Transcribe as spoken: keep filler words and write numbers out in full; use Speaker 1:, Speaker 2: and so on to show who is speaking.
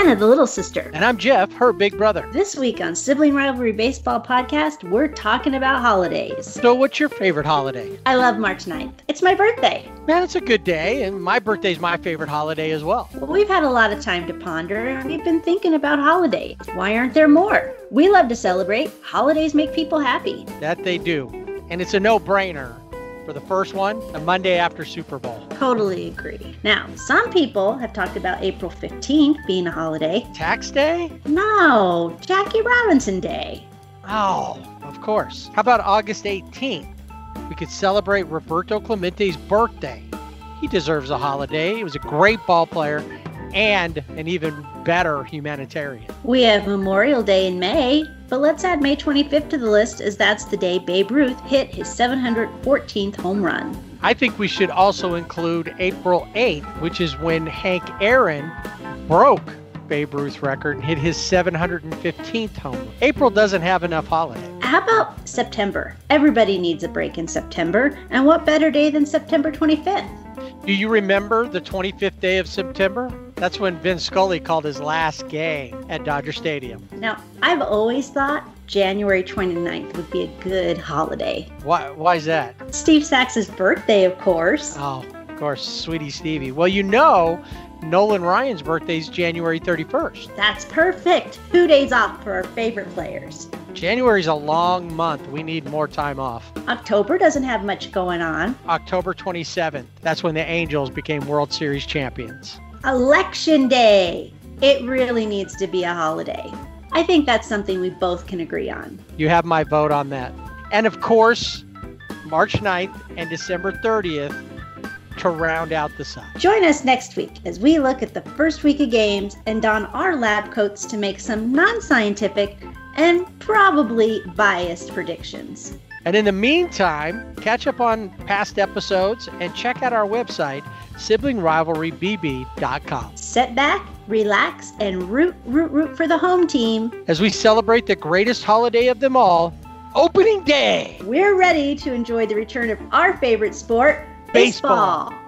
Speaker 1: Hannah, the little sister.
Speaker 2: And I'm Jeff, her big brother.
Speaker 1: This week on Sibling Rivalry Baseball Podcast, we're talking about holidays.
Speaker 2: So what's your favorite holiday?
Speaker 1: I love March ninth. It's my birthday.
Speaker 2: Man, it's a good day, and my birthday's my favorite holiday as well.
Speaker 1: Well, we've had a lot of time to ponder, and we've been thinking about holidays. Why aren't there more? We love to celebrate. Holidays make people happy.
Speaker 2: That they do. And it's a no-brainer. For the first one, the Monday after Super Bowl.
Speaker 1: Totally agree. Now, some people have talked about April fifteenth being a holiday.
Speaker 2: Tax Day?
Speaker 1: No, Jackie Robinson Day.
Speaker 2: Oh, of course. How about August eighteenth? We could celebrate Roberto Clemente's birthday. He deserves a holiday. He was a great ball player and an even better humanitarian.
Speaker 1: We have Memorial Day in May, but let's add May twenty-fifth to the list as that's the day Babe Ruth hit his seven hundred fourteenth home run.
Speaker 2: I think we should also include April eighth, which is when Hank Aaron broke Babe Ruth's record and hit his seven hundred fifteenth home run. April doesn't have enough holidays.
Speaker 1: How about September? Everybody needs a break in September, and what better day than September twenty-fifth?
Speaker 2: Do you remember the twenty-fifth day of September? That's when Vin Scully called his last game at Dodger Stadium.
Speaker 1: Now, I've always thought January twenty-ninth would be a good holiday.
Speaker 2: Why, why is that?
Speaker 1: Steve Sax's birthday, of course.
Speaker 2: Oh, of course, sweetie Stevie. Well, you know, Nolan Ryan's birthday is January thirty-first.
Speaker 1: That's perfect. Two days off for our favorite players.
Speaker 2: January's a long month. We need more time off.
Speaker 1: October doesn't have much going on.
Speaker 2: October twenty-seventh. That's when the Angels became World Series champions.
Speaker 1: Election Day. It really needs to be a holiday. I think that's something we both can agree on.
Speaker 2: You have my vote on that. And of course, March ninth and December thirtieth to round out the side.
Speaker 1: Join us next week as we look at the first week of games and don our lab coats to make some non-scientific and probably biased predictions.
Speaker 2: And in the meantime, catch up on past episodes and check out our website, sibling rivalry b b dot com.
Speaker 1: Sit back, relax, and root, root, root for the home team
Speaker 2: as we celebrate the greatest holiday of them all, Opening Day.
Speaker 1: We're ready to enjoy the return of our favorite sport, baseball. baseball.